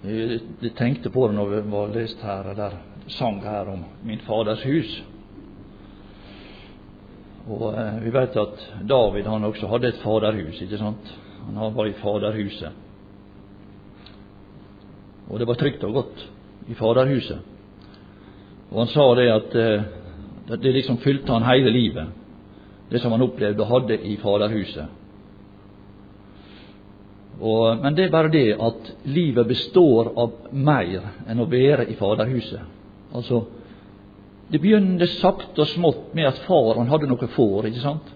Jeg tenkte på det når vi var lest her, eller sang her om min faders hus. Og vi vet at David, han også hadde et faderhus, ikke sant? Han var i faderhuset. Og det var trygt og godt i faderhuset. Og han sa det at det liksom fylte han hele livet, det som han opplevde og hadde i faderhuset. Men det er bare det at livet består av mer enn å være i faderhuset. Altså, det begynte sakte og smått med at far, han hadde noe får, ikke sant?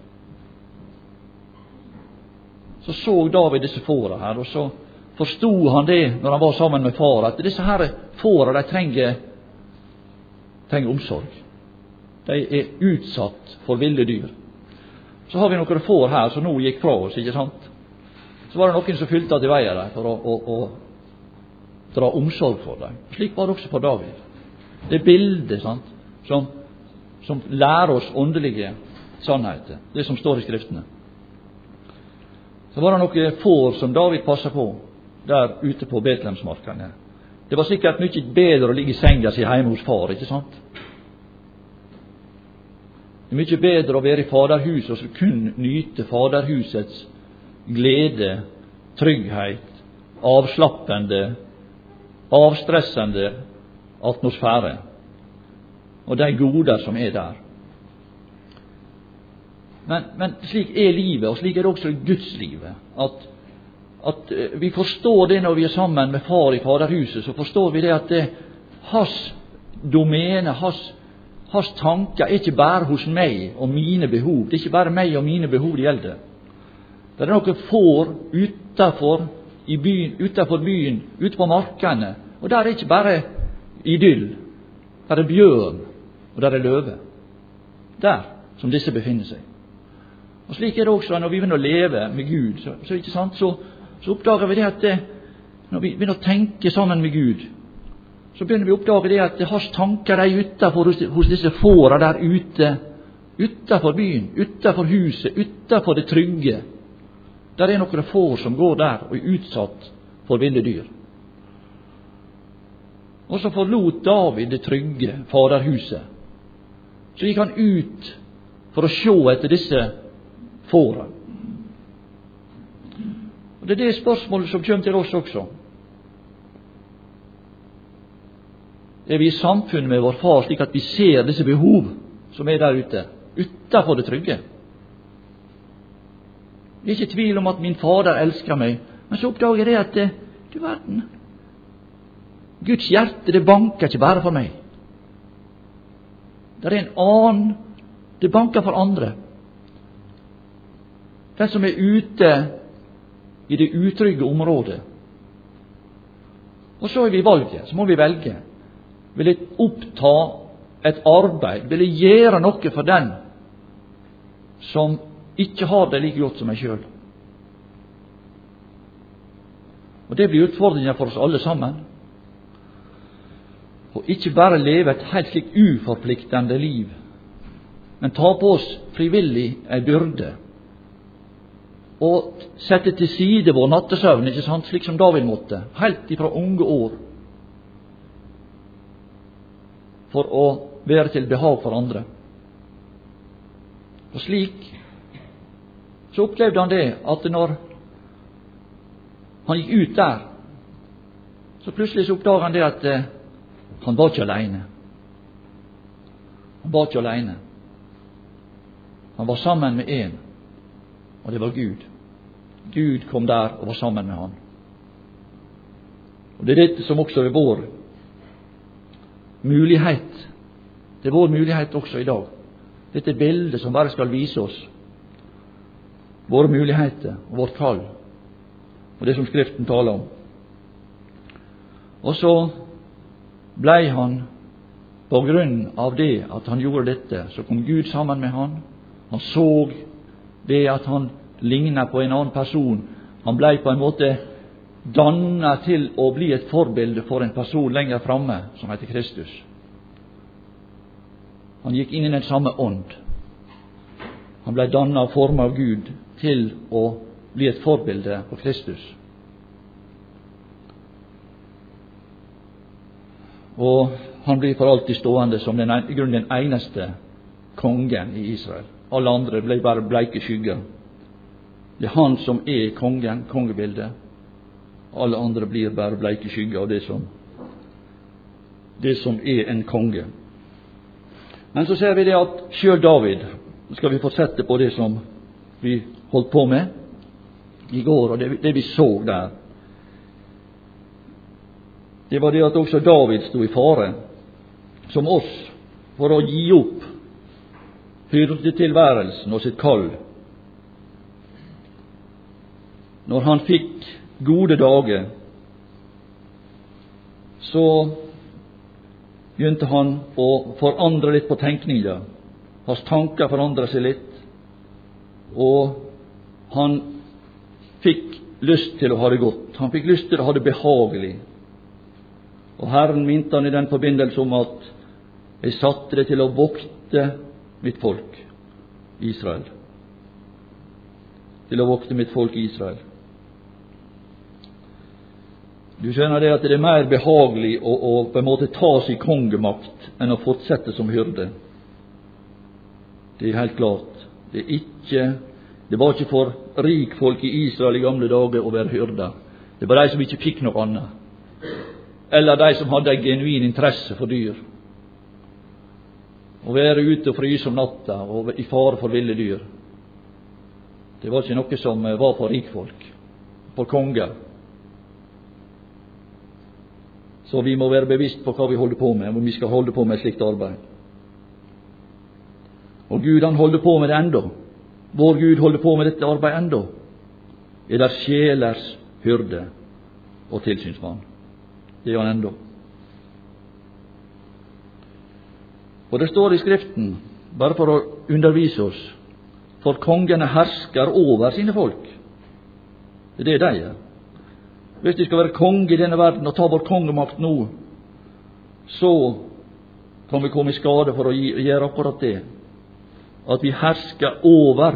Så David disse fåra her, og så forstod han det når han var sammen med far, at disse her fåra, de trenger omsorg. De er utsatt for ville dyr. Så har vi noen får her som nå gikk fra oss, ikke sant? Så var det noen som fylte til veier der for å dra omsorg for dem. Slik var det også for David. Det er bildet, sant, som lærer oss åndelige sannheter, det som står i Skriftene. Så var det noen får som David passet på der ute på Betlehemsmarkene. Det var sikkert mye bedre å ligge i senga si hjemme hos far, ikke sant? Det er mye bedre å være i faderhuset og så kun nyte faderhusets glede, trygghet, avslappende, avstressende atmosfære og de goder som er der. Men slik er livet, og slik er det også Gudslivet, at vi forstår det når vi er sammen med far i faderhuset, så forstår vi det at det hans domene, hans tanker er ikke bare hos meg og mine behov. Det er ikke bare meg og mine behov det gjelder. Det er noen får utenfor byen, ute på markene, og der er ikke bare idyll. Der er bjørn, og der er løve. Der som disse befinner seg. Og slik er det også når vi begynner å leve med Gud, så ikke sant, så oppdager vi det at når vi begynner å tenke sammen med Gud, så begynner vi å oppdage det at det har tanker der utenfor hos disse fåra der ute, utenfor byen, utenfor huset, utenfor det trygge. Der er noen får som går der og er utsatt for ville dyr. Og så forlot David det trygge faderhuset. Så gikk han ut for å se etter disse fåra. Og det er det spørsmålet som kommer til oss også. Er vi i samfunn med vår far slik at vi ser disse behov som er der ute, utenfor det trygge? Det er ikke tvil om at min fader elsker meg, men så oppdager jeg det at du verden, Guds hjerte, det banker ikke bare for meg. Det er en annen, det banker for andre. Den som er ute i det utrygge området. Og så er vi valget, så må vi velge. Vil jeg oppta et arbeid, vil jeg gjøre noe for den som ikke har det like godt som meg selv. Og det blir utfordringen for oss alle sammen. Og ikke bare leve et helt slik uforpliktende liv, men ta på oss frivillig en byrde, og sette til side vår nattesøvn, ikke sant, slik som David måtte, helt ifra unge år, for å være til behag for andre. Og slik så opplevde han det at når han gikk ut der, så plutselig så oppdaget han det at han var ikke alene. Han var ikke alene. Han var sammen med en, og det var Gud. Gud kom der og var sammen med han. Og det er dette som også er vår mulighet. Det er vår mulighet også i dag. Dette bildet som bare skal vise oss våre muligheter og vårt kall, og det som Skriften taler om. Og så blei han, på grunn av det at han gjorde dette, så kom Gud sammen med han. Han så det at han lignet på en annen person. Han blei på en måte dannet til å bli et forbilde for en person lenger framme som heter Kristus. Han gikk inn i den samme ånd. Han blei dannet og formet av Gud til å bli et forbilde for Kristus. Og han blir for alltid stående som i grunnen den eneste kongen i Israel. Alle andre ble bare bleike skygger. Det er han som er kongen, kongebildet. Alle andre blir bare bleike skygger av det som er en konge. Men så ser vi det at selv David, skal vi fortsette på det som vi holdt på med i går, og det vi så der, det var det at også David stod i fare, som oss, for å gi opp hyrdetilværelsen og sitt kall. Når han fikk gode dager, så begynte han å forandre litt på tenkninga. Hans tanker forandret seg litt, og han fikk lyst til å ha det godt. Han fikk lyst til å ha det behagelig. Og Herren minte han i den forbindelse om at jeg satte det til å vokte mitt folk Israel. Til å vokte mitt folk Israel. Du skjønner det at det er mer behagelig å på en måte ta sin kongemakt enn å fortsette som hyrde. Det er helt klart. Det var ikke for rikfolk i Israel i gamle dager å være hyrder. Det var de som ikke fikk noe annet. Eller de som hadde en genuin interesse for dyr. Å være ute og fryse om natta og i fare for ville dyr. Det var ikke noe som var for rikfolk, for konger. Så vi må være bevisst på hva vi holder på med, om vi skal holde på med slikt arbeid. Og Gud, han holder på med det enda. Vår Gud holder på med dette arbeidet enda. Er der sjelers hyrde og tilsynsmann. Det er han enda. Og det står i Skriften, bare for å undervise oss, for kongene hersker over sine folk. Det er det de er. Hvis de skal være konge i denne verden og ta vår kongemakt nå, så kan vi komme i skade for å gjøre akkurat det. At vi hersker over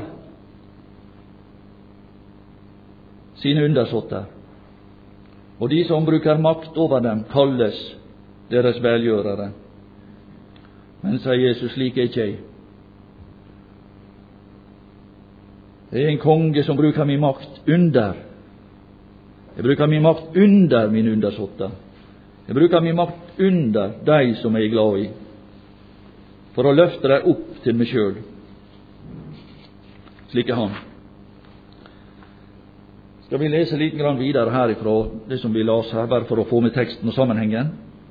sine undersåtter. Og de som bruker makt over dem, kalles deres velgjørere. Men, sier Jesus, slik er ikke jeg. Det er en konge som bruker min makt under. Jeg bruker min makt under mine undersåtter. Jeg bruker min makt under de som jeg er glad i, for å løfte dem opp til meg sjøl. Slik er han. Skal vi lese litt grann videre herifra det som vi las her, bare for å få med teksten og sammenhengen.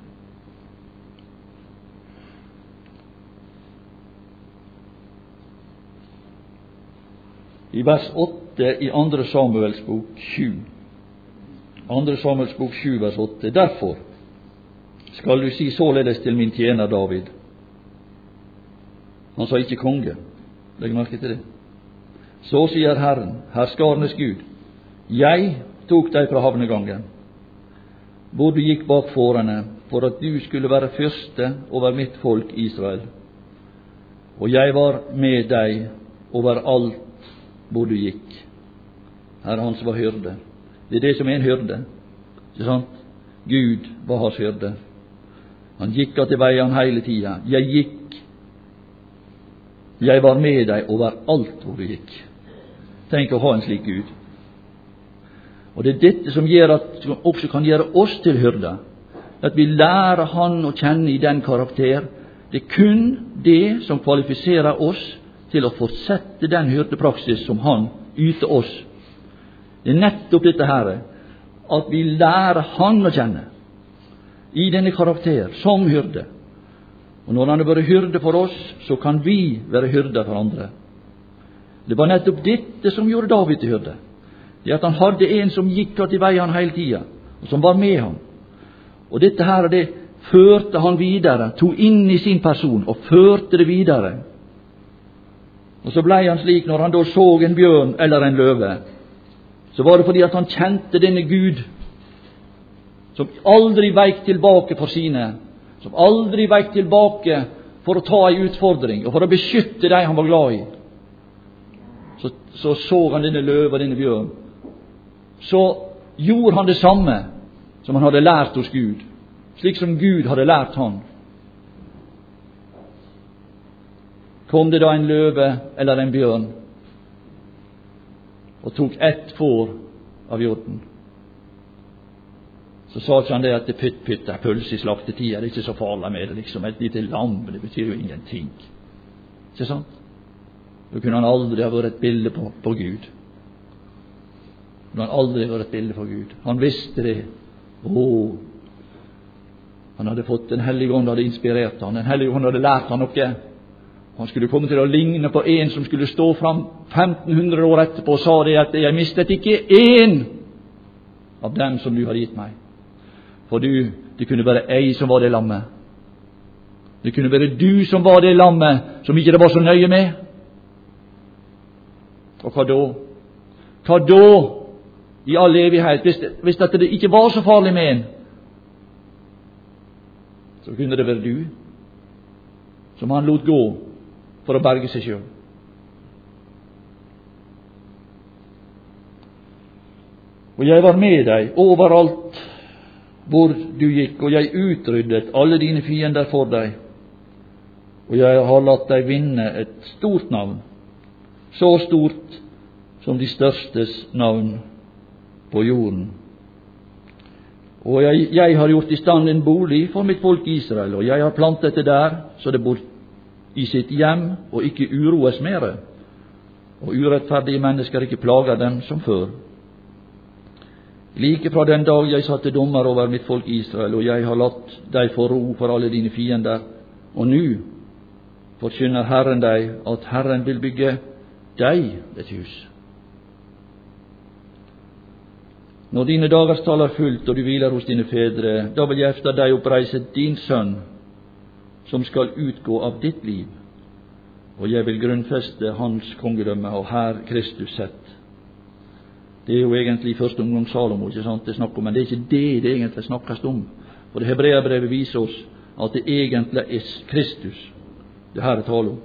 I vers 8 i 2. Samuels bok 7. 2. Samuels bok 7, vers 8. Derfor skal du si således til min tjener David. Han sa ikke konge. Legg merke til det. Så sier Herren, herskarenes Gud, jeg tok deg fra havnegangen, hvor du gikk bak fårene, for at du skulle være fyrste over mitt folk Israel. Og jeg var med deg over alt hvor du gikk. Herre hans var hyrde. Det er det som er en hyrde. Ikke sant? Gud var hans hyrde. Han gikk til veien hele tida. Jeg var med deg over alt hvor du gikk. Tenk å ha en slik Gud. Og det er dette som også kan gjøre oss til hyrder. At vi lærer han å kjenne i den karakter. Det er kun det som kvalifiserer oss til å fortsette den hyrdepraksis som han yter oss. Det er nettopp dette her, at vi lærer han å kjenne i denne karakter som hyrde. Og når han har vært hyrde for oss, så kan vi være hyrder for andre. Det var nettopp dette som gjorde David til hyrde. Det at han hadde en som gikk til veien hele tida, og som var med ham. Og dette her, det førte han videre, tog inn i sin person og førte det videre. Og så ble han slik, når han da så en bjørn eller en løve, så var det fordi at han kjente denne Gud, som aldri veik tilbake for sine, som aldri veik tilbake for å ta en utfordring, og for å beskytte de han var glad i. Så han denne løve og denne bjørn. Så gjorde han det samme som han hadde lært hos Gud. slik som Gud hadde lært han. Kom det da en løve eller en bjørn og tok ett får av hjorten, så sa ikke han det at det pytt er pølse i slaktetida, det er ikke så farlig med det, liksom et lite lam, det betyr jo ingenting. Ikke sant? Da kunne han aldri ha vært et bilde på Gud. Da han aldri vært et bilde for Gud. Han visste det. Han hadde fått Den hellige ånd, hadde inspirert han. Den hellige ånd hadde lært han noe. Han skulle komme til å ligne på en som skulle stå fram 1500 år etterpå og sa det at jeg mistet ikke én av dem som du har gitt meg. For det kunne være ei som var det lammet. Det kunne være du som var det lammet som ikke det var så nøye med. Og hva da? Hva da i all evighet, hvis at det ikke var så farlig med en, så kunne det være du som han lot gå for å berge seg selv. Og jeg var med deg overalt hvor du gikk, og jeg utryddet alle dine fiender for deg, og jeg har latt deg vinne et stort navn, så stort som de størstes navn på jorden. Og jeg har gjort i stand en bolig for mitt folk Israel, og jeg har plantet det der, så det bor i sitt hjem og ikke uroes mere, og urettferdige mennesker ikke plager dem som før. Like fra den dag jeg satte dommer over mitt folk Israel, og jeg har latt deg få ro for alle dine fiender, og nå forkynner Herren deg at Herren vil bygge deg et hus. Når dine dagers tall er fullt, og du hviler hos dine fedre, da vil jeg efter deg oppreise din sønn, som skal utgå av ditt liv, og jeg vil grunnfeste hans kongedømme, og her Kristus sett. Det er jo egentlig i første omgang Salomo, ikke sant, det snakker om, men det er ikke det egentlig snakkes om. For det Hebreabrevet viser oss at det egentlig er Kristus det her er tale om.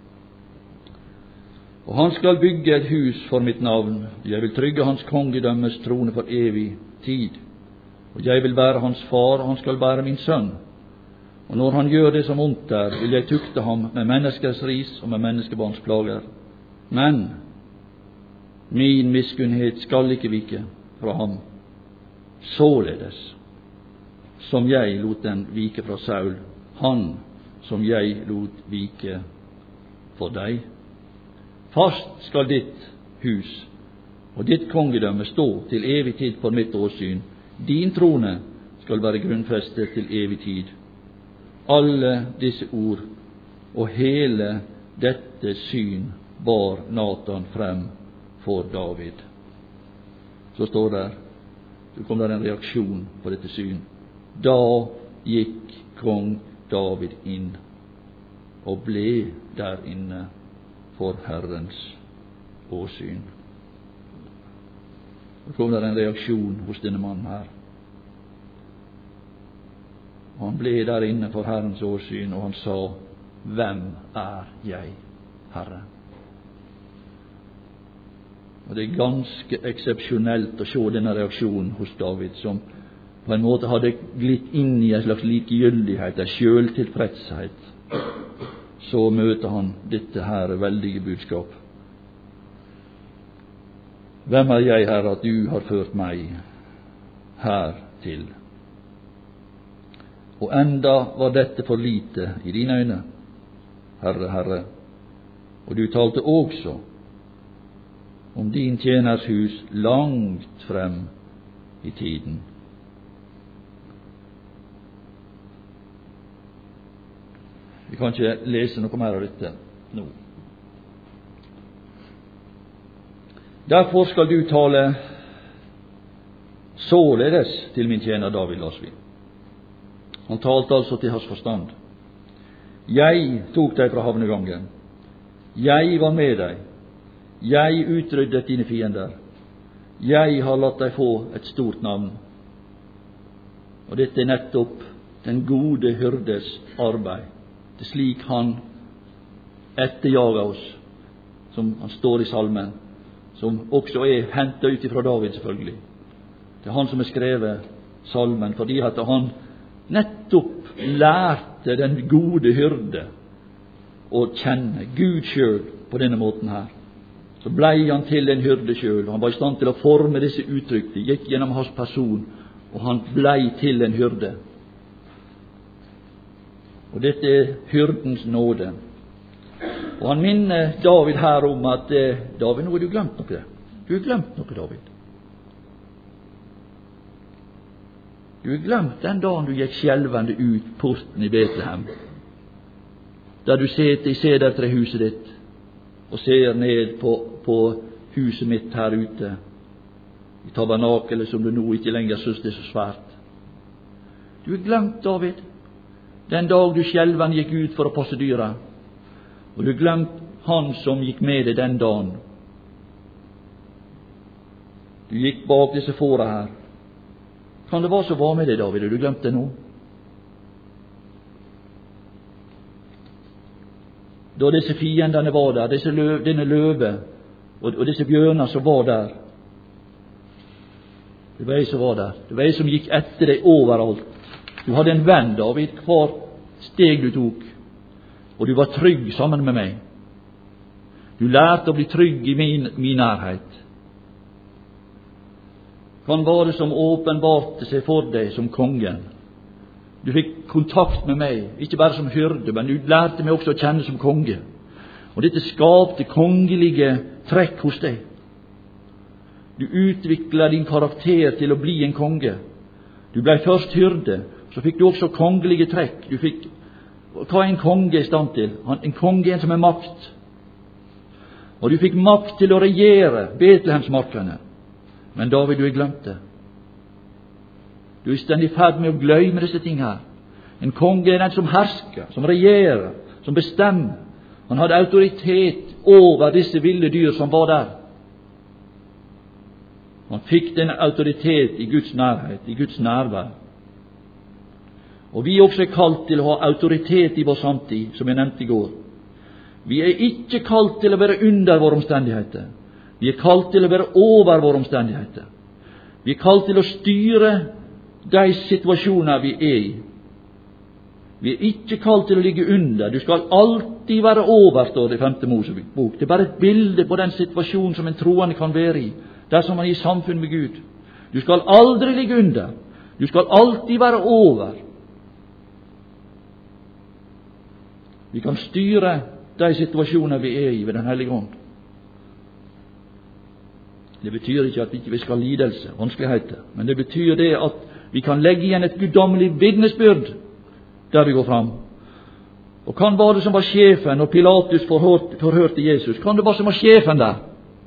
Og han skal bygge et hus for mitt navn, jeg vil trygge hans kongedømmes trone for evig tid. Og jeg vil være hans far, og han skal være min sønn. Og når han gjør det som ondt er, vil jeg tukte ham med menneskers ris og med menneskebarns plager. Men min miskunnhet skal ikke vike fra ham, således som jeg lot den vike fra Saul, han som jeg lot vike for deg. Fast skal ditt hus og ditt kongedømme stå til evig tid for mitt åsyn. Din trone skal være grunnfestet til evig tid. Alle disse ord og hele dette syn bar Natan frem for David. Så står der, så kom der en reaksjon på dette syn. Da gikk kong David inn og ble der inne for Herrens åsyn. Så kom der en reaksjon hos denne mannen her. Og han ble der inne for Herrens åsyn, og han sa, hvem er jeg, Herre? Og det er ganske eksepsjonelt å se denne reaksjonen hos David, som på en måte hadde glitt inn i en slags likegyldighet, en selvtilfredshet. Så møter han dette her veldige budskap. Hvem er jeg, Herre, at du har ført meg her til? Og enda var dette for lite i dine øyne, Herre, Herre. Og du talte også om din tjeners hus langt frem i tiden. Vi kan ikke lese noe mer av dette nå. Derfor skal du tale således til min tjener David, las vi. Han talte altså til hans forstand. Jeg tok deg fra havnegangen. Jeg var med deg. Jeg utryddet dine fiender. Jeg har latt deg få et stort navn. Og dette er nettopp den gode hyrdes arbeid. Det er slik han etterjager oss, som han står i salmen, som også er hentet ut fra David, selvfølgelig. Det er han som har skrevet salmen, fordi at han nettopp lærte den gode hyrde å kjenne Gud selv på denne måten her, så blei han til en hyrde selv. Han var i stand til å forme disse uttrykk. Det gikk gjennom hans person, og han blei til en hyrde. Og dette er hyrdens nåde. Og han minner David her om at David, nå har du glemt noe. Du har glemt noe, David. Du har glemt den dagen du gikk skjelvende ut porten i Betlehem, der du sitter i sedertrehuset ditt og ser ned på huset mitt her ute, i tabernakelet som du nå ikke lenger synes det er så svært. Du har glemt, David, den dag du skjelvende gikk ut for å passe dyra, og du har glemt han som gikk med deg den dagen. Du gikk bak disse fåra her. Kan det være så var med deg, David, og du glemte det nå? Da disse fiendene var der, denne løve og disse bjørner som var der, det var jeg som var der. Det var jeg som gikk etter deg overalt. Du hadde en venn, David, hver steg du tok, og du var trygg sammen med meg. Du lærte å bli trygg i min nærhet. Kan være det som åpenbarte seg for deg som kongen. Du fikk kontakt med meg, ikke bare som hyrde, men du lærte meg også å kjenne som konge. Og dette skapte kongelige trekk hos deg. Du utviklet din karakter til å bli en konge. Du ble først hyrde, så fikk du også kongelige trekk. Hva er en konge i stand til? En konge er en som er makt. Og du fikk makt til å regjere Betlehemsmarkene. Men David, du har glemt det. Du er stendig i ferd med å glemme disse ting her. En konge er den som hersker, som regjerer, som bestemmer. Han hadde autoritet over disse ville dyr som var der. Han fikk denne autoritet i Guds nærhet, i Guds nærvær. Og vi også er kalt til å ha autoritet i vår samtid, som jeg nevnte i går. Vi er ikke kalt til å være under våre omstendigheter. Vi er kalt til å være over våre omstendigheter. Vi er kalt til å styre de situasjoner vi er i. Vi er ikke kalt til å ligge under. Du skal alltid være over, står det i 5. Mosebok. Det er bare et bilde på den situasjonen som en troende kan være i, dersom man er i samfunn med Gud. Du skal aldri ligge under. Du skal alltid være over. Vi kan styre de situasjoner vi er i ved Den hellige ånd. Det betyr ikke at vi ikke skal lidelse, vanskeligheter, men det betyr det at vi kan legge igjen et guddommelig vitnesbyrd der vi går fram. Og kan var det som var sjefen når Pilatus forhørte Jesus? Kan det være som var sjefen der?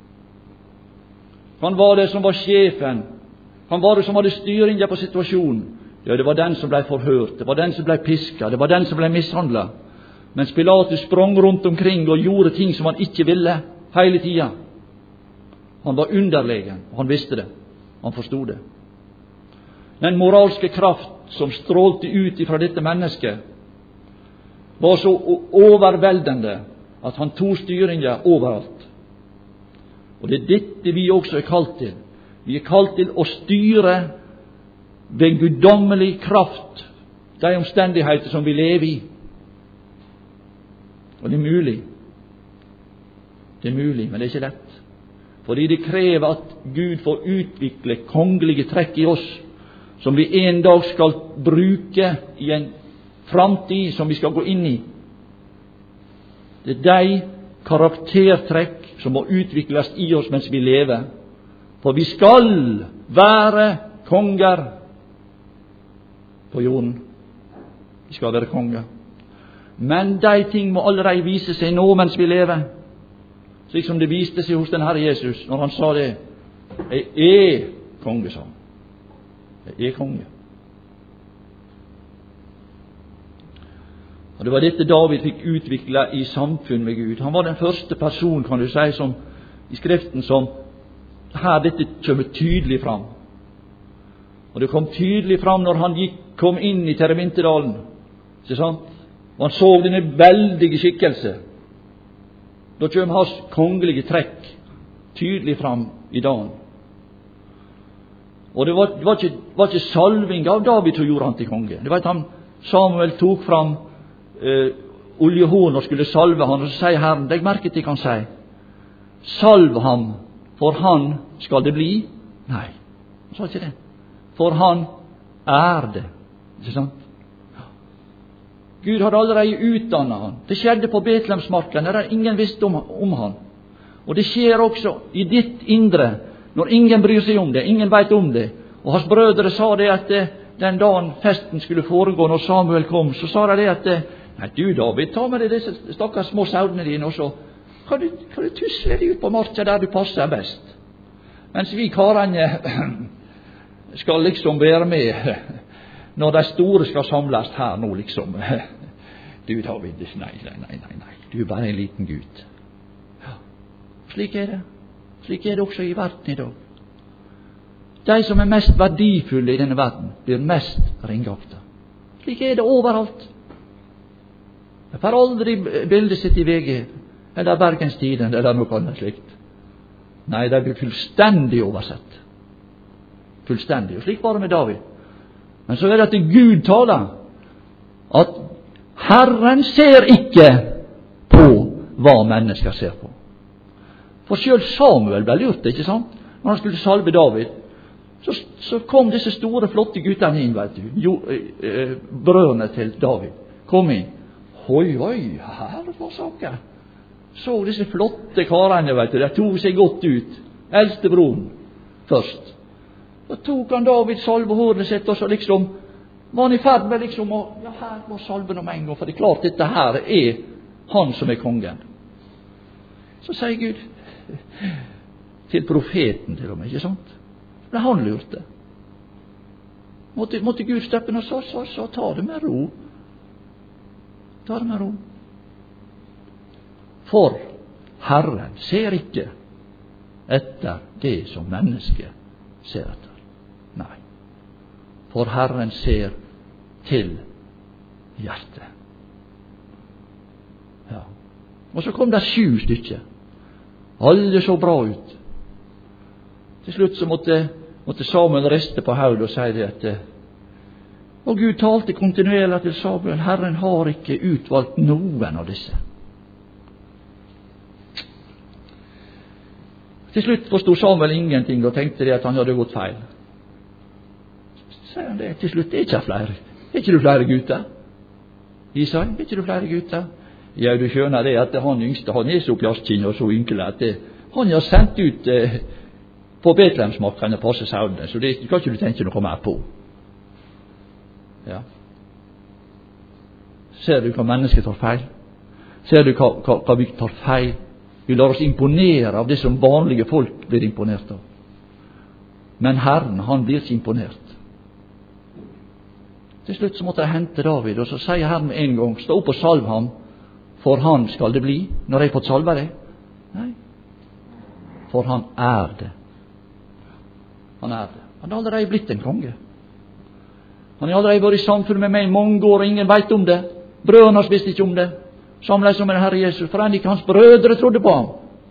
Kan var det som var sjefen? Kan var det som hadde styringen på situasjonen? Ja, det var den som ble forhørt, det var den som ble pisket, det var den som ble mishandlet. Mens Pilatus sprang rundt omkring og gjorde ting som han ikke ville hele tida. Han var underlegen, og han visste det. Han forstod det. Den moralske kraft som strålte ut ifra dette mennesket, var så overveldende at han tog styringen overalt. Og det er dette vi også er kalt til. Vi er kalt til å styre ved guddommelig kraft de omstendigheter som vi lever i. Og det er mulig. Det er mulig, men det er ikke lett. Fordi det krever at Gud får utvikle kongelige trekk i oss, som vi en dag skal bruke i en framtid som vi skal gå inn i. Det er de karaktertrekk som må utvikles i oss mens vi lever. For vi skal være konger på jorden. Vi skal være konger. Men de ting må allerede vise seg nå mens vi lever. Slik som det viste seg hos den Herre Jesus når han sa det. Jeg er konge, sa han. Jeg er konge. Og det var dette David fikk utvikle i samfunn med Gud. Han var den første person, kan du si, som i Skriften som her dette kommer tydelig fram. Og det kom tydelig fram når han kom inn i Terevinterdalen. Ikke sant? Og han så denne veldige skikkelse. Da kommer hans kongelige trekk tydelig fram i dagen. Og det var ikke salving av David som gjorde han til konge. Det var at Samuel tok fram oljehorn og skulle salve han, og så sier Herren, legg merke til hva han sier. Salv ham, for han skal det bli. Nei, han sa ikke det. For han det. Ikke sant? Gud hadde allerede utdannet han. Det skjedde på Betlehemsmarken, der ingen visste om han. Og det skjer også i ditt indre, når ingen bryr seg om det, ingen vet om det. Og hans brødre sa det at den dagen festen skulle foregå, når Samuel kom, så sa de det at nei, du David, ta med deg disse stakkars små sauene dine, og så kan du tusle deg ut på marka der du passer best. Mens vi karene skal liksom være med når de store skal samles her nå, liksom. Du David, nei, du er bare en liten gutt. Ja, slik er det. Slik er det også i verden i dag. De som er mest verdifulle i denne verden, blir mest ringakta. Slik er det overalt. Jeg får aldri bildet sitt i VG, eller Bergenstiden, eller noe annet slikt. Nei, det blir fullstendig oversett. Fullstendig. Og slik var det med David. Men så er det at Gud taler, at Herren ser ikke på hva mennesker ser på. For selv Samuel ble lurt, ikke sant? Når han skulle salve David, så kom disse store, flotte guttene inn, vet du. Brødrene til David kom inn. Oi, her var saker. Så disse flotte karene, vet du, de tog seg godt ut. Eldste broren først. Så tok han David salvehornet sitt, og så liksom var han i ferd med liksom ja, her var salven om en gang, for det er klart dette her er han som er kongen. Så sier Gud til profeten til og med, ikke sant? Så ble han lurt det. Måtte Gud steppe inn og så ta det med ro. Ta det med ro. For Herren ser ikke etter det som mennesket ser etter. Nei. For Herren ser til hjertet. Ja. Og så kom det 7 stykker. Alle så bra ut. Til slutt så måtte Samuel riste på hodet og si det at og Gud talte kontinuerlig til Samuel, Herren har ikke utvalgt noen av disse. Til slutt forstod Samuel ingenting og tenkte det at han hadde gått feil. Så sier han det til slutt, det er ikke flere. Er ikke du flere gutter? Isai, er ikke du flere gutter? Ja, du skjønner det at han yngste, han er så plastkinn og så ynkelig at han har sendt ut på Betlehemsmarken og passe sauene, så det kan ikke du tenke noe mer på. Ja. Ser du hva mennesket tar feil? Ser du hva vi tar feil? Vi lar oss imponere av det som vanlige folk blir imponert av. Men Herren, han blir ikke imponert. Til slutt så måtte jeg hente David, og så sier Herren en gang, stå opp og salv ham, for han skal det bli, når jeg har fått salve deg. Nei, for han det. Han det. Han har allerede blitt en konge. Han har allerede vært i samfunn med meg i mange år, og ingen vet om det. Brødrene hans visste ikke om det. Samlet som en Herre Jesus, for enn ikke hans brødre trodde på ham.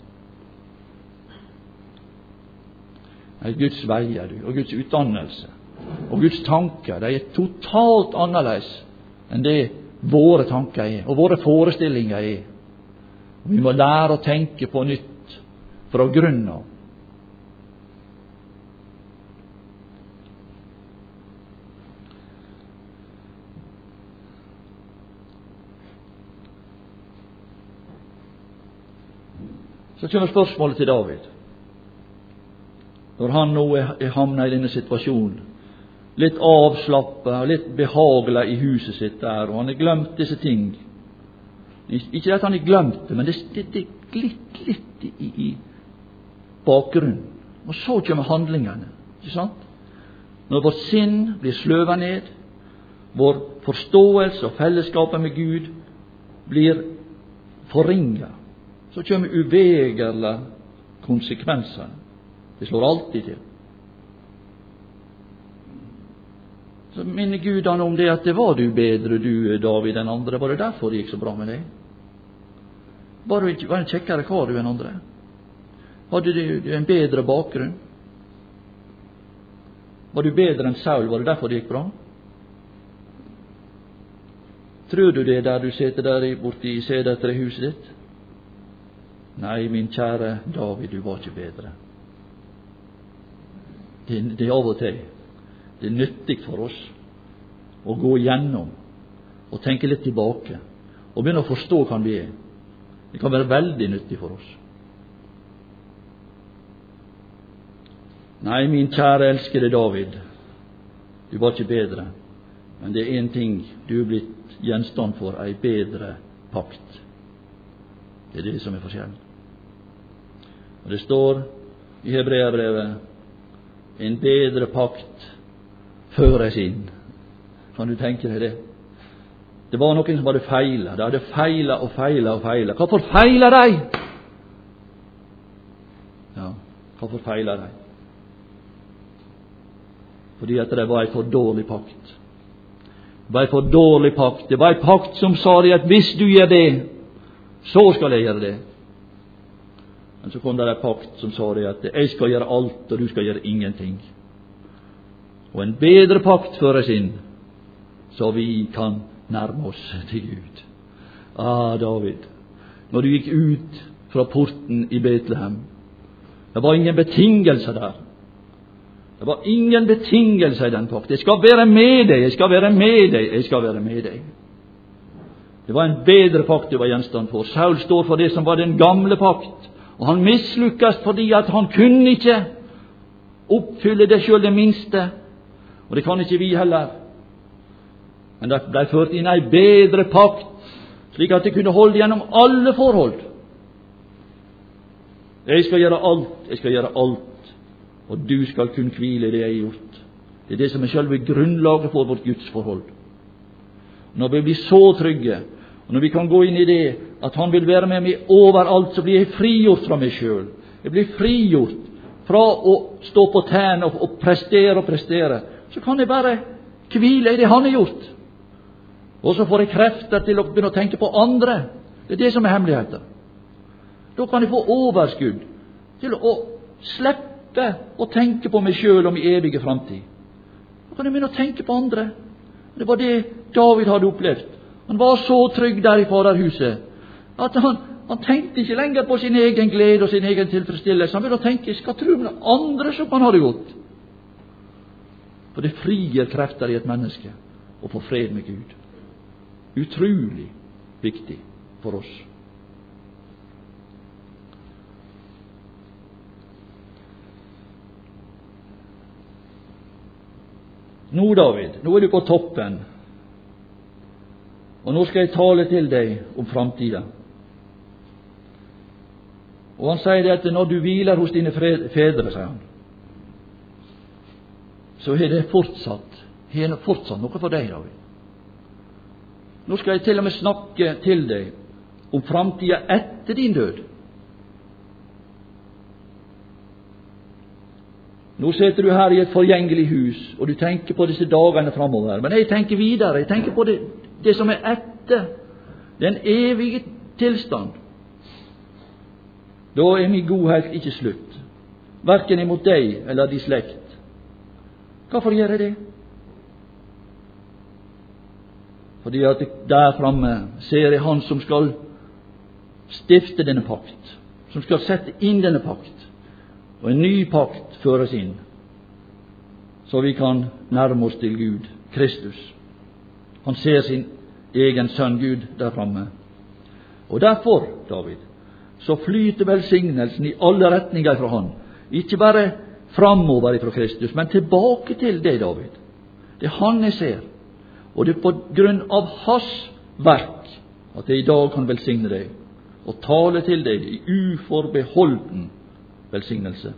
Guds veier, og Guds utdannelse, og Guds tanker, de er totalt annerledes enn det våre tanker er, og våre forestillinger er. Og vi må lære å tenke på nytt fra grunnen av. Så kommer spørsmålet til David. Når han nå er havnet i denne situasjonen, litt avslappet og litt behagelig i huset sitt der, og han har glemt disse ting. Ikke at han har glemt det, men det glitt litt i bakgrunnen. Og så kommer handlingene, ikke sant? Når vårt sinn blir sløvet ned, vår forståelse og fellesskapet med Gud blir forringet, så kommer uvegerlige konsekvenser. Det slår alltid til. Så minner Gud han om det at det var du bedre, du David, enn andre. Var det derfor det gikk så bra med deg? Var du en kjekkere kar du enn andre? Hadde du en bedre bakgrunn? Var du bedre enn Saul? Var det derfor det gikk bra? Tror du det der du sitter der borte i sedetre-huset ditt? Nei, min kjære David, du var ikke bedre. Det er av og til. Det er nyttig for oss å gå igjennom og tenke litt tilbake og begynne å forstå hvem vi er. Det kan være veldig nyttig for oss. Nei, min kjære elskede David, du var ikke bedre, men det er en ting, du er blitt gjenstand for ei bedre pakt. Det er det som er forskjellen. Og det står i Hebreabrevet, en bedre pakt føres inn. Kan du tenke deg det? Det var noen som hadde feilet. De hadde feilet og feilet og feilet. Hvorfor feiler de? Ja, hvorfor feiler de? Fordi at det var en for dårlig pakt. Det var en for dårlig pakt. Det var en pakt som sa det at hvis du gjør det, så skal jeg gjøre det. Men så kom det en pakt som sa det at jeg skal gjøre alt, og du skal gjøre ingenting. Og en bedre pakt føres inn, så vi kan nærme oss til Gud. David, når du gikk ut fra porten i Betlehem, det var ingen betingelser der. Det var ingen betingelser i den pakt. Jeg skal være med deg, jeg skal være med deg, jeg skal være med deg. Det var en bedre pakt du var gjenstand for. Saul står for det som var den gamle pakt, og han mislykkes fordi at han kunne ikke oppfylle det selv det minste, og det kan ikke vi heller. Men det ble ført inn ei bedre pakt, slik at det kunne holde gjennom alle forhold. Jeg skal gjøre alt, og du skal kun hvile i det jeg har gjort. Det er det som er selve grunnlaget for vårt gudsforhold. Når vi blir så trygge, og når vi kan gå inn i det at han vil være med meg overalt, så blir jeg frigjort fra meg selv. Jeg blir frigjort fra å stå på tærne og prestere. Så kan jeg bare hvile i det han har gjort. Og så får jeg krefter til å begynne å tenke på andre. Det er det som er hemmeligheten. Da kan jeg få overskudd til å slippe å tenke på meg selv og min evige fremtid. Da kan jeg begynne å tenke på andre. Det var det David hadde opplevd. Han var så trygg der i faderhuset at han tenkte ikke lenger på sin egen glede og sin egen tilfredsstillelse. Han ville tenke, jeg skal tro med andre som kan ha det godt. For det frier krefter i et menneske å få fred med Gud. Utrolig viktig for oss. Nå, David, nå er du på toppen. Og nå skal jeg tale til deg om framtiden. Og han sier det at når du hviler hos dine fedre, sier han, så er det fortsatt noe for deg, David. Nå skal jeg til og med snakke til deg om framtiden etter din død. Nå sitter du her i et forgjengelig hus, og du tenker på disse dagene framover. Men jeg tenker videre. Jeg tenker på det som er etter. Den evige tilstand. Da er min godhet ikke slutt. Hverken imot deg eller din slekt. Hvorfor gjør jeg det? Fordi at der framme ser jeg han som skal stifte denne pakt. Som skal sette inn denne pakt. Og en ny pakt føres inn, så vi kan nærme oss til Gud, Kristus. Han ser sin egen sønn Gud der framme. Og derfor, David, så flyter velsignelsen i alle retninger fra han. Ikke bare framover fra Kristus, men tilbake til det, David. Det er han jeg ser. Og det er på grunn av hans verk at jeg i dag kan velsigne deg og tale til deg i uforbeholden velsignelse.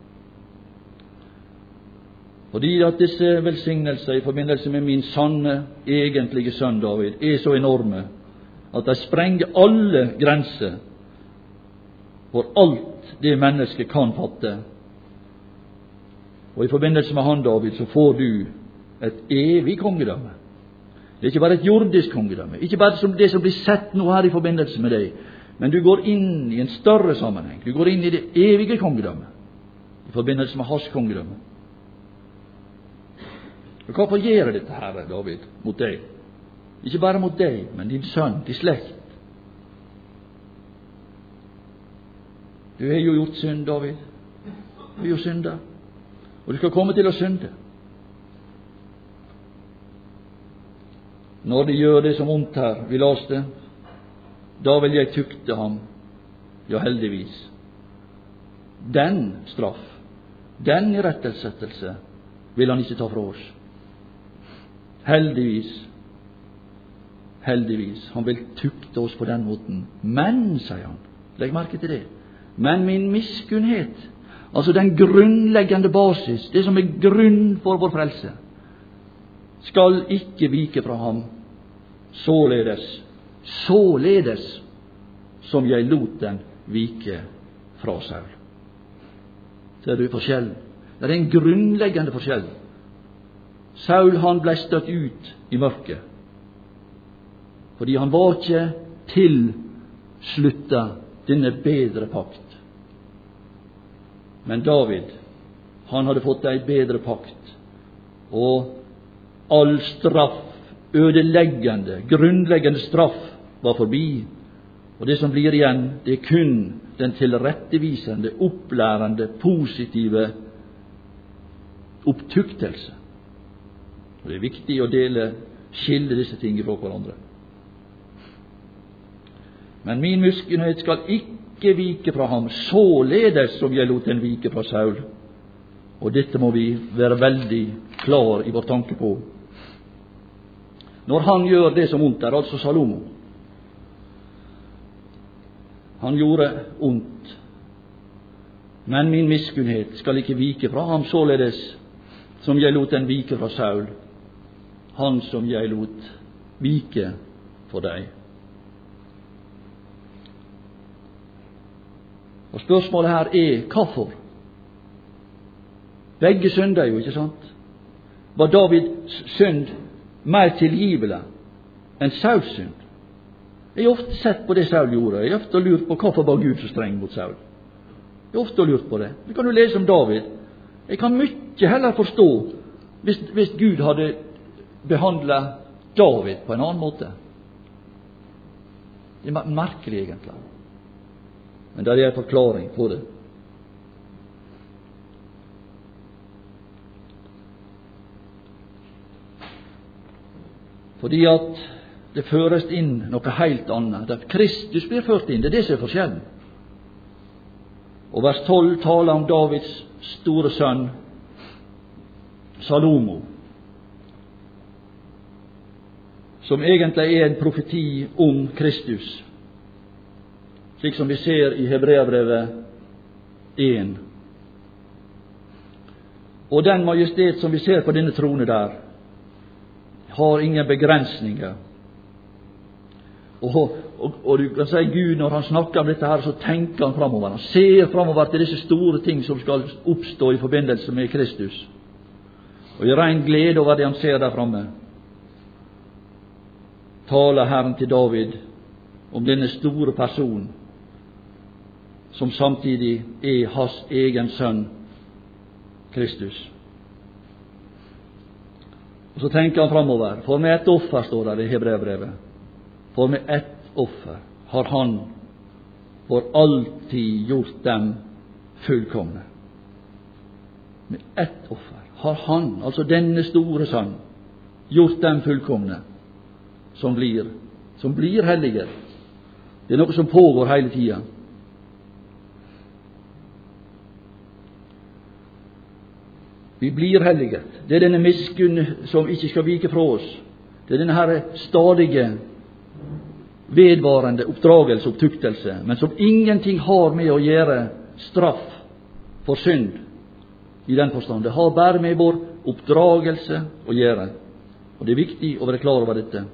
Fordi at disse velsignelser i forbindelse med min sanne, egentlige sønn David er så enorme at de sprenger alle grenser for alt det mennesket kan fatte. Og i forbindelse med han, David, så får du et evig kongedømme. Det er ikke bare et jordisk kongedømme, ikke bare som det som blir sett nå her i forbindelse med deg, men du går inn i en større sammenheng. Du går inn i det evige kongedømmet i forbindelse med hans kongedømme. Og hvorfor gjør dette her, David, mot deg? Ikke bare mot deg, men din sønn, din slekt. Du har jo gjort synd, David. Du er jo synder. Og du skal komme til å synde. Når de gjør det som ondt her, vi las det, da vil jeg tukte ham, ja heldigvis. Den straff, den irettesettelse vil han ikke ta fra oss. Heldigvis, han vil tukte oss på den måten. Men, sier han, legg merke til det, men min miskunnhet, altså den grunnleggende basis, det som er grunn for vår frelse, skal ikke vike fra ham, således som jeg lot den vike fra Saul. Ser du forskjellen? Det er en grunnleggende forskjell. Saul, han ble støtt ut i mørket, fordi han var ikke tilsluttet denne bedre pakt. Men David, han hadde fått en bedre pakt, og all straff, ødeleggende, grunnleggende straff, var forbi. Og det som blir igjen, det er kun den tilrettevisende, opplærende, positive opptuktelse. Og det er viktig å skille disse tingene fra hverandre. Men min miskunnhet skal ikke vike fra ham, således som jeg lot den vike fra Saul. Og dette må vi være veldig klar i vår tanke på. Når han gjør det som ondt er, altså Salomo, han gjorde ondt, men min miskunnhet skal ikke vike fra ham, således som jeg lot den vike fra Saul, han som jeg lot vike for deg. Og spørsmålet her er, hvorfor? Begge synder jo, ikke sant? Var Davids synd mer tilgivelig enn Sauls synd? Jeg har ofte sett på det Saul gjorde. Jeg har ofte lurt på hvorfor var Gud så streng mot Saul. Jeg har ofte lurt på det. Det kan du lese om David. Jeg kan mye heller forstå hvis Gud hadde behandlet David på en annen måte. Det er merkelig egentlig. Men det er en forklaring på det. Fordi at det føres inn noe helt annet. At Kristus blir ført inn, det er det som er forskjellen. Og vers 12 taler om Davids store sønn, Salomo, som egentlig er en profeti om Kristus, slik som vi ser i Hebreabrevet 1. Og den majestet som vi ser på denne trone der, har ingen begrensninger. Og du kan si Gud, når han snakker om dette her, så tenker han framover. Han ser framover til disse store ting som skal oppstå i forbindelse med Kristus. Og i ren glede over det han ser der framme, taler Herren til David om denne store person, som samtidig er hans egen sønn, Kristus. Og så tenker han framover. For med ett offer, står det i Hebreabrevet, for med ett offer har han for alltid gjort dem fullkomne. Med ett offer har han, altså denne store sønn, gjort dem fullkomne, som blir hellige. Det er noe som pågår hele tiden. Vi blir helliget. Det er denne miskunn som ikke skal vike fra oss. Det er denne her stadige, vedvarende oppdragelse, opptuktelse, men som ingenting har med å gjøre straff for synd i den forstand. Det har bare med vår oppdragelse å gjøre. Og det er viktig å være klar over dette.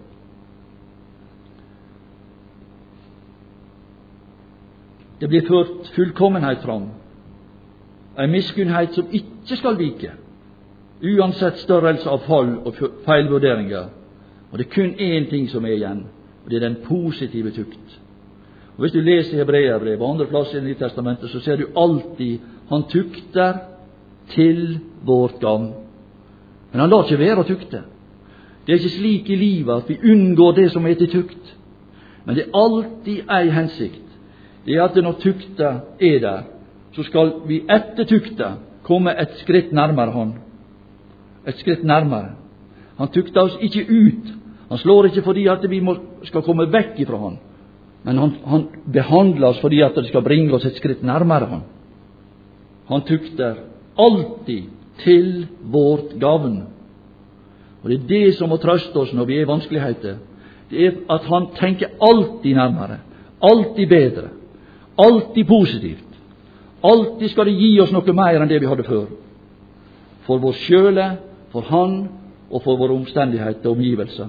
Det blir ført fullkommenhet fram. En miskunnhet som ikke skal vike, uansett størrelse av fall og feilvurderinger. Og det er kun én ting som er igjen, og det er den positive tukt. Og hvis du leser Hebreabrevet og andre plasser i Nye Testamentet, så ser du alltid han tukter til vårt gagn. Men han lar ikke være å tukte. Det er ikke slik i livet at vi unngår det som er til tukt. Men det er alltid ei hensikt. Det er at når tukta er der, så skal vi etter tukta komme et skritt nærmere Han. Et skritt nærmere. Han tukter oss ikke ut. Han slår ikke fordi at vi skal komme vekk ifra Han. Men han behandler oss fordi at det skal bringe oss et skritt nærmere Han. Han tukter alltid til vårt gavn. Og det er det som må trøste oss når vi er i vanskeligheter. Det er at Han tenker alltid nærmere, alltid bedre, alltid positivt. Alltid skal det gi oss noe mer enn det vi hadde før. For vår sjøle, for Han og for våre omstendigheter og omgivelser.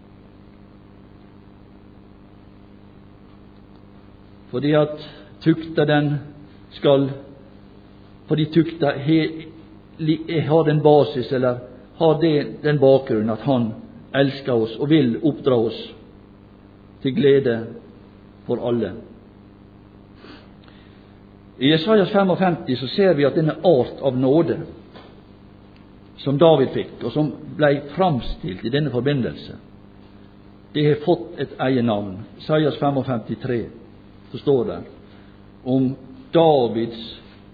Fordi at tukta den skal, fordi tukta har den basis, eller har den bakgrunnen at Han elsker oss og vil oppdra oss til glede for alle. I Jesajas 55 så ser vi at denne art av nåde som David fikk, og som ble framstilt i denne forbindelse, det har fått et eget navn. Jesajas 55:3 så står det om Davids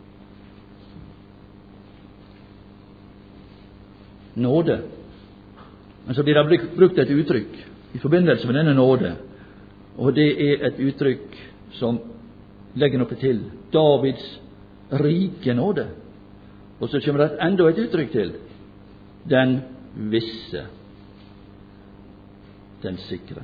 nåde. Men så blir det brukt et uttrykk i forbindelse med denne nåde, og det er et uttrykk som legger noe til. Davids rike nåde. Og så kommer det enda et uttrykk til. Den visse. Den sikre.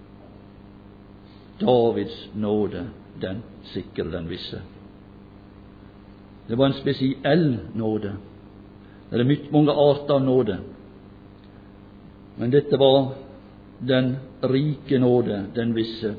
Davids nåde, den sikre, den visse. Det var en spesiell nåde. Det er mange arter av nåde. Men dette var den rike nåde, den visse.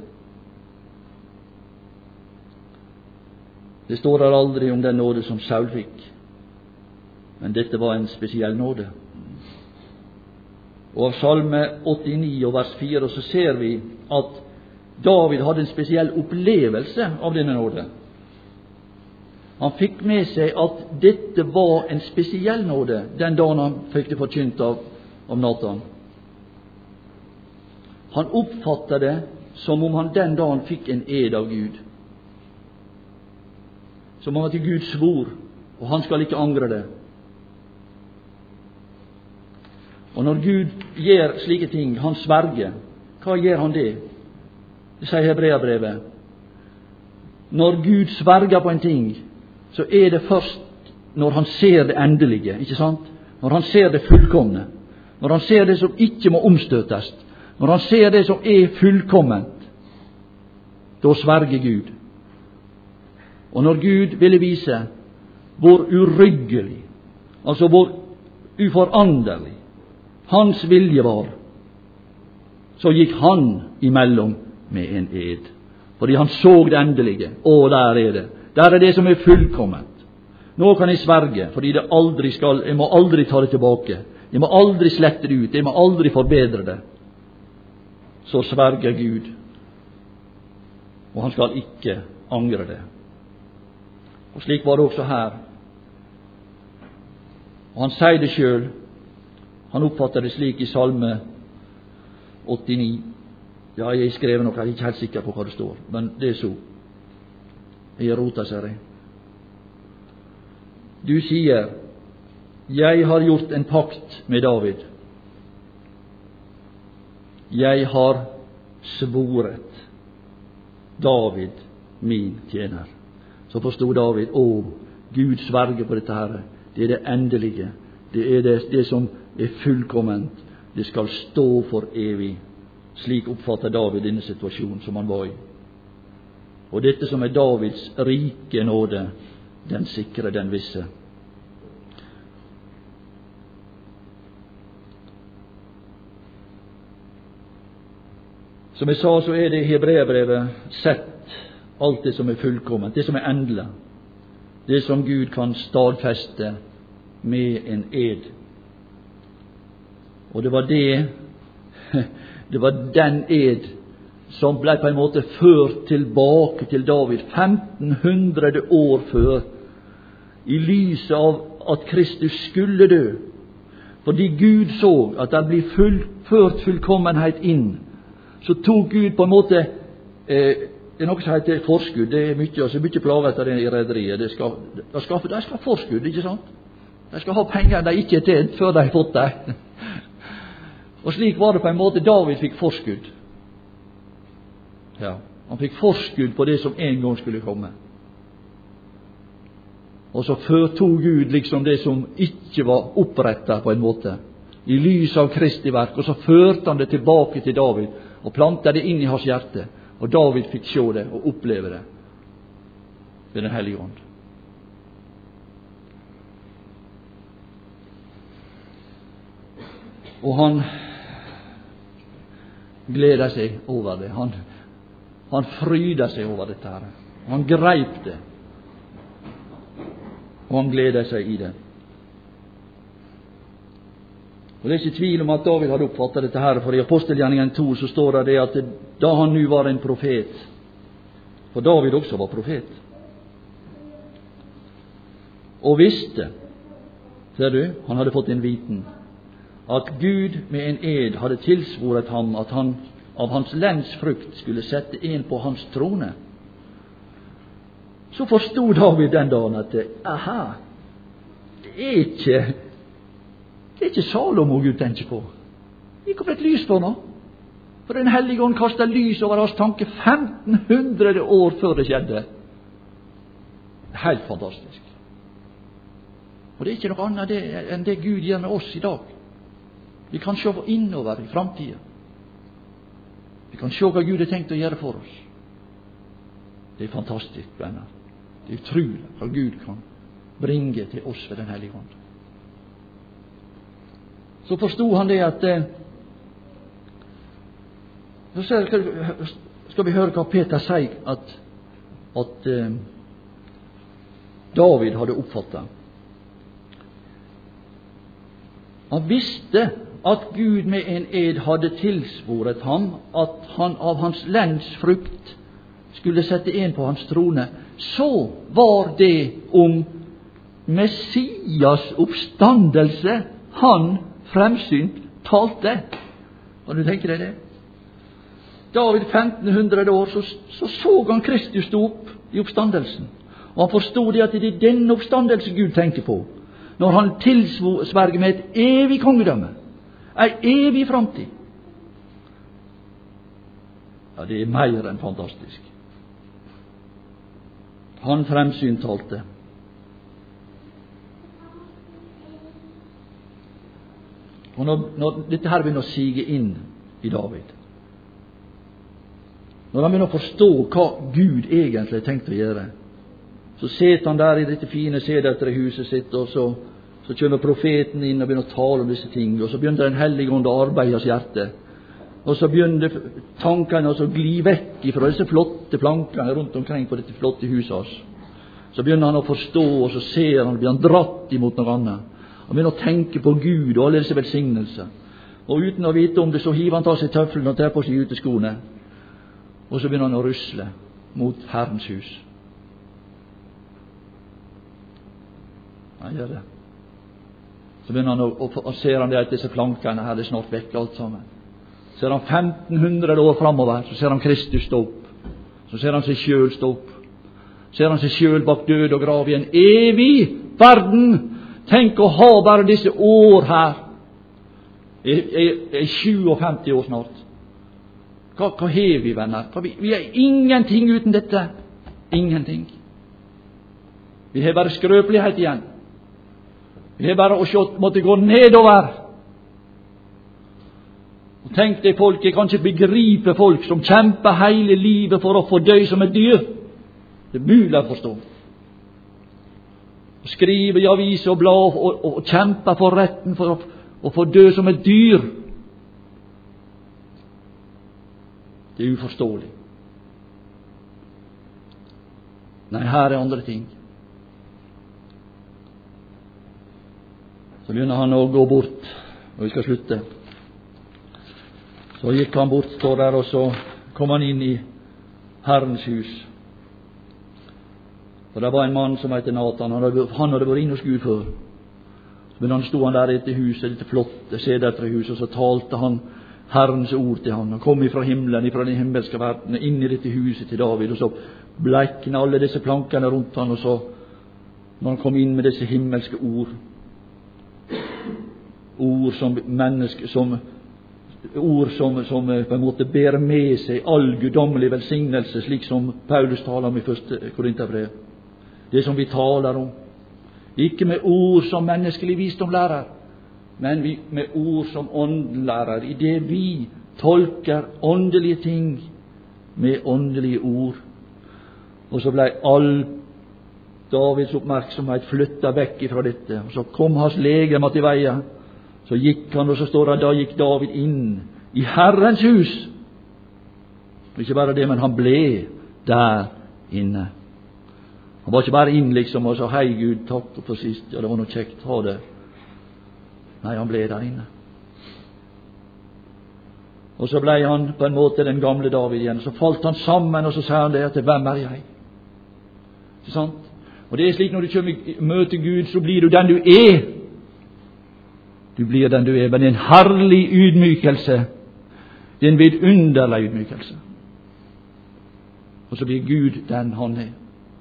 Det står der aldri om den nåde som Saul fikk, men dette var en spesiell nåde. Og av Salme 89 og vers 4 så ser vi at David hadde en spesiell opplevelse av denne nåde. Han fikk med seg at dette var en spesiell nåde den dagen han fikk det forkynt av Natan. Han oppfattet det som om han den dagen fikk en ed av Gud. Som om at Gud svor, og han skal ikke angre det. Og når Gud gjør slike ting, han sverger, hva gjør han det? Det sier Hebreabrevet. Når Gud sverger på en ting, så er det først når han ser det endelige, ikke sant? Når han ser det fullkomne, når han ser det som ikke må omstøtes, når han ser det som er fullkomment, da sverger Gud. Og når Gud ville vise hvor uryggelig, altså hvor uforanderlig hans vilje var, så gikk han imellom med en ed. Fordi han så det endelige. Å, der er det. Der er det som er fullkomment. Nå kan jeg sverge, fordi det aldri skal, jeg må aldri ta det tilbake. Jeg må aldri slette det ut. Jeg må aldri forbedre det. Så sverger Gud. Og han skal ikke angre det. Og slik var det også her. Og han sier det sjøl. Han oppfatter det slik i Salme 89. Ja, jeg skrev noe, jeg er ikke helt sikker på hva det står, men det er så. Jeg roter seg det. Du sier, jeg har gjort en pakt med David. Jeg har svoret David, min tjener. Så forstod David, Gud sverger på dette her. Det er det endelige. Det er det som er fullkomment. Det skal stå for evig. Slik oppfatter David denne situasjonen som han var i. Og dette som er Davids rike nåde, den sikre, den visse. Som jeg sa, så er det i Hebreabrevet sett alt det som er fullkomment, det som er endelig, det som Gud kan stadfeste med en ed. Og det var den ed som ble på en måte ført tilbake til David 1500 år før, i lyset av at Kristus skulle dø, Fordi Gud så at det blir ført fullkommenhet inn, så tok Gud på en måte det er noe som heter forskudd. Det er mye plaget etter det i rederiet. De skal forskudd, ikke sant? De skal ha penger de ikke er tjent før de har fått det. Og slik var det på en måte. David fikk forskudd. Ja, han fikk forskudd på det som en gang skulle komme. Og så tok Gud liksom det som ikke var opprettet på en måte, i lys av Kristi verk, og så førte han det tilbake til David, og plantet det inn i hans hjerte. Og David fikk se det og oppleve det ved Den hellige ånd. Og han gleder seg over det. Han fryder seg over dette her. Han greip det. Og han gleder seg i det. Og det er ikke tvil om at David hadde oppfattet dette her, for i Apostelgjerningen 2 så står det at da han nu var en profet, for David også var profet, og visste, ser du, han hadde fått en viten, at Gud med en ed hadde tilsvoret ham at han av hans lends frukt skulle sette en på hans trone, så forstod David den dagen at det er ikke Salomo Gud tenker på. Gikk opp et lys for nå. For Den hellige ånd kastet lys over hans tanke 1500 år før det skjedde. Helt fantastisk. Og det er ikke noe annet enn det Gud gjør med oss i dag. Vi kan se innover i framtiden. Vi kan se hva Gud har tenkt å gjøre for oss. Det er fantastisk, venner. Det er utrolig hva Gud kan bringe til oss ved Den hellige ånd. Så forstod han det at så skal vi høre hva Peter sier at David hadde oppfattet. Han visste at Gud med en ed hadde tilsvoret ham at han av hans lends frukt skulle sette en på hans trone. Så var det om Messias oppstandelse han fremsynt talte. Kan du tenke deg det? David 1500 år så han Kristus stå opp i oppstandelsen. Og han forstod det at det er denne oppstandelse Gud tenker på, når han tilsverger med et evig kongedømme, en evig framtid. Ja, det er mer enn fantastisk. Han fremsynt talte. Og når dette her begynner å sige inn i David, når han begynner å forstå hva Gud egentlig har tenkt å gjøre, så sitter han der i dette fine sedetre huset sitt, og så kommer profeten inn og begynner å tale om disse ting, og så begynner Den hellige ånd å arbeide i hans hjerte, og så begynner tankene å gli vekk fra disse flotte plankene rundt omkring på dette flotte huset hans. Så begynner han å forstå, og så ser han, blir han dratt imot noe annet. Han begynner å tenke på Gud og alle disse velsignelser. Og uten å vite om det, så hiver han ta seg tøffelen og tar på seg uteskoene. Og så begynner han å rusle mot Herrens hus. Han gjør det. Så begynner han og ser han det at disse plankene her er snart vekk alt sammen. Ser han 1500 år framover, så ser han Kristus stå opp. Så ser han seg sjøl stå opp. Ser han seg sjøl bak død og grav i en evig verden. Tenk å ha bare disse år her. Jeg er 57 år snart. Hva har vi, venner? Vi er ingenting uten dette. Ingenting. Vi har bare skrøpelighet igjen. Vi har bare å måtte gå nedover. Og tenk deg folk, jeg kan ikke begripe folk som kjemper hele livet for å få dø som et dyr. Det er mulig å forstå. Skrive i avis og blad og kjempe for retten for å få dø som et dyr. Det er uforståelig. Nei, her er andre ting. Så begynner han å gå bort, og vi skal slutte. Så gikk han bort, står der, og så kom han inn i Herrens hus. Og det var en mann som heter Nathan. Han hadde vært inn hos Gud før. Men han stod han der i dette huset, dette flotte sedertrehuset, og så talte han Herrens ord til han. Han kom ifra himmelen, ifra den himmelske verden, inn i dette huset til David, og så bleikna alle disse plankene rundt han, og så, når han kom inn med disse himmelske ord, ord som menneske, som på en måte ber med seg all guddommelig velsignelse, slik som Paulus taler om i 1. Korinterbrev. Det som vi taler om, ikke med ord som menneskelig visdom lærer, men med ord som ånden lærer, i det vi tolker åndelige ting med åndelige ord. Og så ble all Davids oppmerksomhet flyttet vekk ifra dette, og så kom hans legeme til veie. Så gikk han, og så står det, da gikk David inn i Herrens hus. Og ikke bare det, men han ble der inne. Han var ikke bare inn liksom og sa, hei Gud, takk for sist, ja det var noe kjekt, ha det. Nei, han ble der inne. Og så ble han på en måte den gamle David igjen. Så falt han sammen, og så sa han det at hvem er jeg? Ikke sant? Og det er slik når du møter Gud, så blir du den du er. Du blir den du er, men det er en herlig ydmykelse. Det er en vidunderlig ydmykelse. Og så blir Gud den han er.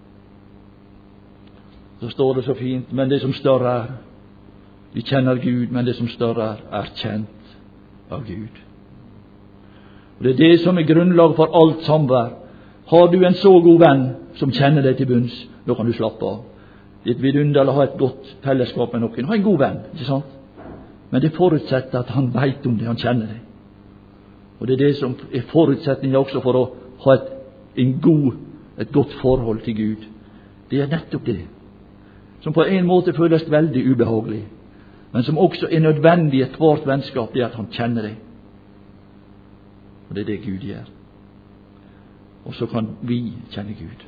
Så står det så fint, men det som større er, vi kjenner Gud, men det som større er kjent av Gud. Og det er det som er grunnlag for alt samvær. Har du en så god venn som kjenner deg til bunns, da kan du slappe av. Det er et vidunderlig å ha et godt fellesskap med noen. Ha en god venn, ikke sant? Men det forutsetter at han vet om det, han kjenner det. Og det er det som er forutsetningen også for å ha et godt forhold til Gud. Det er nettopp det, som på en måte føles veldig ubehagelig, men som også er nødvendig i ethvert vennskap, det er at han kjenner det. Og det er det Gud gjør. Og så kan vi kjenne Gud.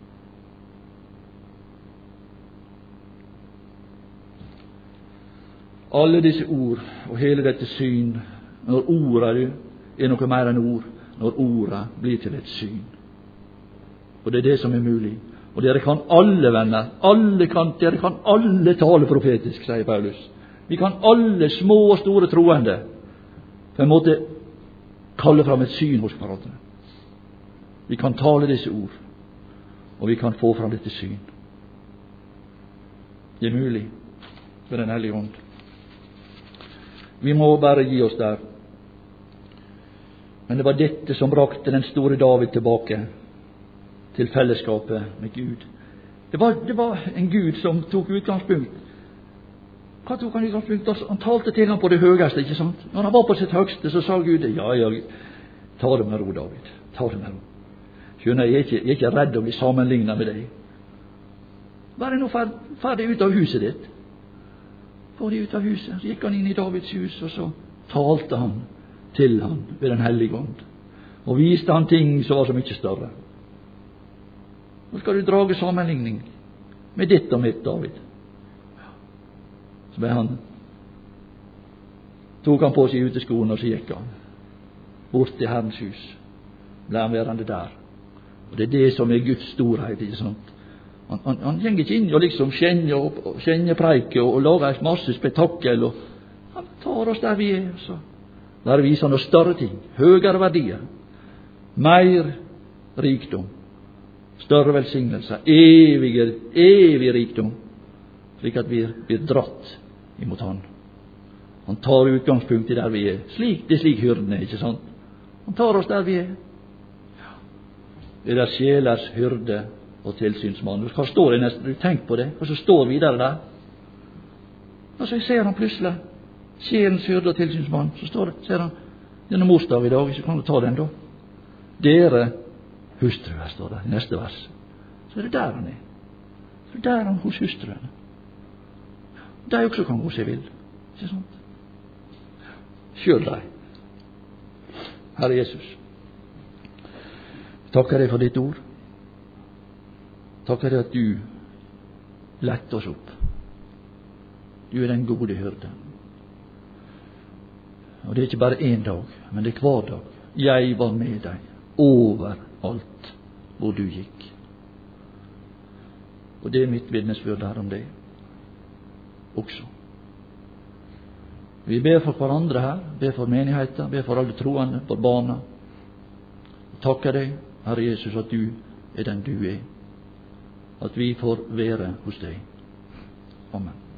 Alle disse ord og hele dette syn, når ordet er noe mer enn ord, når ordet blir til et syn. Og det er det som er mulig. Og dere kan alle, venner, dere kan alle tale profetisk, sier Paulus. Vi kan alle, små og store troende, på en måte kalle fram et syn hos hverandre. Vi kan tale disse ord, og vi kan få fram dette syn. Det er mulig ved Den hellige ånd. Vi må bare gi oss der. Men det var dette som brakte den store David tilbake til fellesskapet med Gud. Det var en Gud som tok utgangspunkt. Hva tok han utgangspunkt? Han talte til ham på det høyeste, ikke sant? Når han var på sitt høyeste, så sa Gud, ja, ta det med ro, David. Ta det med ro. Skjønner, jeg er ikke redd å bli sammenlignet med deg. Bare nå ferdig ut av huset ditt. Få de ut av huset. Så gikk han inn i Davids hus, og så talte han til han ved Den hellige ånd. Og viste han ting som var så mye større. Nå skal du drage sammenligning med ditt og mitt, David. Så tok han på seg uteskoene, og så gikk han bort til Herrens hus. Ble han værende der. Og det er det som er Guds storhet, ikke sant? Han gjenger ikke inn og liksom skjenjepreike og lager en masse spetakkel, og han tar oss der vi er, så der viser han oss større ting, høyere verdier, mer rikdom, større velsignelser, evig rikdom, slik at vi blir dratt imot han. Han tar utgangspunkt i der vi er. Det er slik hyrden er, ikke sant? Han tar oss der vi er. Det er sjelers hyrde og tilsynsmann. Hva står det nesten? Tenk på det. Og så står videre der. Og så ser han plutselig sjelens hyrde og tilsynsmann. Så står det, ser han, denne morsdag i dag, så kan du ta den da. Dere hustruer, står det i neste vers. Så er det der han er. Så er det der han hos hustruene. De også kan gå seg vill. Ikke sant? Selv deg. Herre Jesus, takker deg for ditt ord. Takker deg at du lette oss opp. Du er den gode hyrde. Og det er ikke bare en dag, men det er hver dag. Jeg var med deg overalt hvor du gikk. Og det er mitt vitnesbyrd her om deg også. Vi ber for hverandre her, ber for menigheten, ber for alle troende, for barna. Takker deg, Herre Jesus, at du er den du er. At vi får være hos deg. Amen.